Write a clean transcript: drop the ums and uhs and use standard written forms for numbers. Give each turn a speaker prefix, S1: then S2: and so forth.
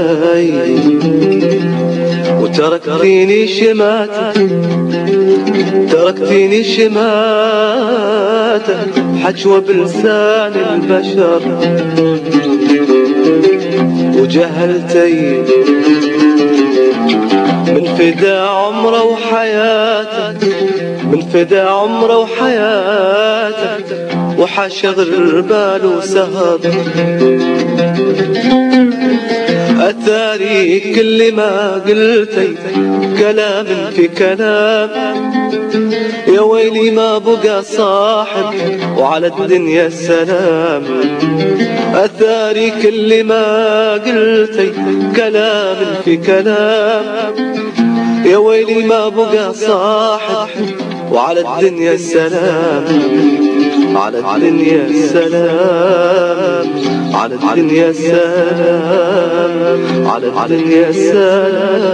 S1: وتركتيني شماتة، تركتيني شماتة حجوة بلسان البشر، وجهلتي من فدا عمره وحياته، من فدا عمره وحياته، وحشغل باله سهر. أثاري كل ما قلتي كلام في كلام، يا ويلي ما بقى صاحب وعلى الدنيا السلام. أثاري كل ما قلتي كلام في كلام، يا ويلي ما بقى صاحب وعلى الدنيا السلام، على الدنيا السلام، على الدنيا السلام، على الدنيا السلام.